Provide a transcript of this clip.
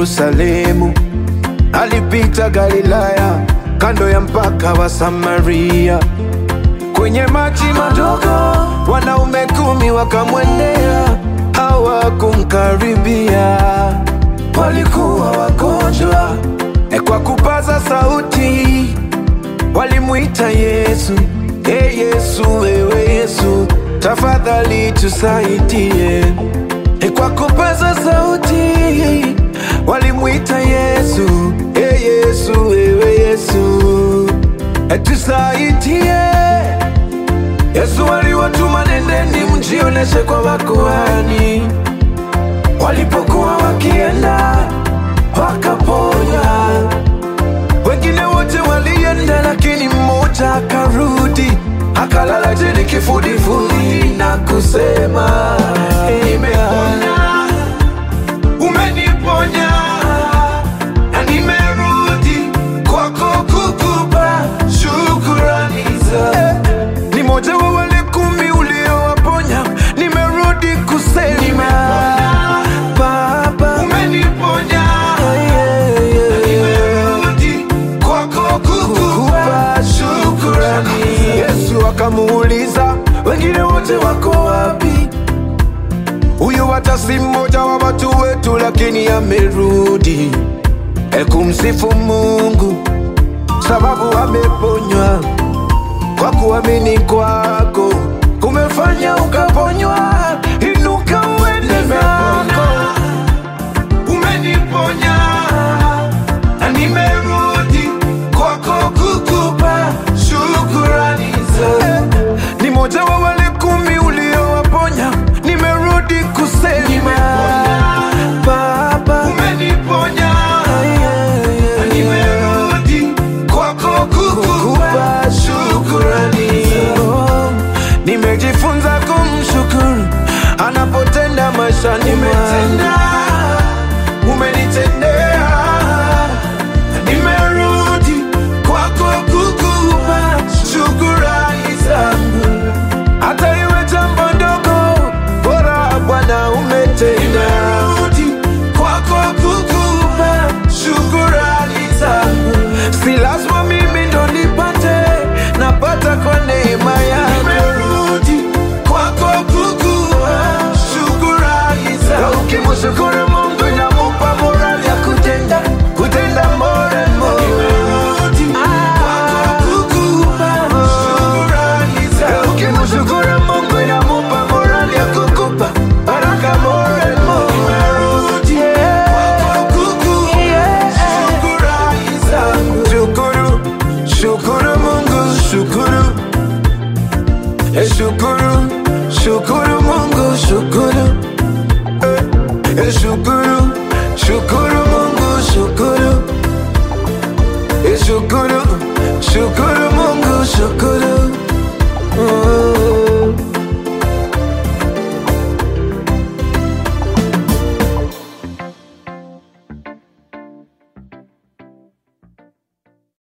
Yerusalemu, alipita Galilaya, kando ya mpaka wa Samaria. Kwenye maji madogo wanaume 10 wakamwendea, hawakumkaribia, walikuwa wagonjwa. Kwa kupaza sauti walimuita Yesu, hey Yesu, wewe Yesu, tafadhali tusaidie. Kwa kupaza sauti walimuita Yesu, hey Yesu, wewe Yesu, tusaidie. Yesu aliwatuma, nendeni mjioneshe kwa makuhani. Walipokuwa wakienda wakaponywa. Wengine wote walienda, lakini mmoja akarudi, akalala chini kifudifudi na kusema, nimepona, umeniponya, na nimerudi kwako kukupa shukrani za. Ni moja wa wale 10 uliowaponya, nimerudi kusema, Baba, umeniponya, na nimerudi kwako kukupa shukrani. Yesu akamuuliza, wengine wote wako wapi? Huyu hata si mmoja wa watu wetu, lakini amerudi kumsifu Mungu, sababu ameponywa. Kwa kuamini kwako kumefanya ukaponywa. Inuka uende zako. Umeniponya, na nimerudi kwako kukupa shukrani za. Ni moja wa wale 10 uliowaponya, nimerudi kusema, Baba, umeniponya, na nimerudi kwako kukupa shukrani. Nimejifunza kumshukuru anapotenda maishani mwangu. Umenitendea, nimerudi kwako kukupa shukrani zangu. Hata iwe jambo ndogo, bora Bwana umetenda. Nimerudi kwako kukupa shukrani zangu. Si lazima mimi ndo nipate, napata kwa neema yako. Nimerudi kwako kukupa shukrani zangu. Ukimshukuru Mungu inamupa morali ya kutenda more and more. Nimerudi kwako kukupa shukrani zangu. Ukimshukuru Mungu inamupa morali ya kukupa baraka more and more. Nimerudi kwako kukupa shukrani zangu. Shukuru, shukuru Mungu, shukuru. Shukuru, shukuru Mungu, shukuru. Shukuru, shukuru Mungu, shukuru. Shukuru, shukuru Mungu, shukuru.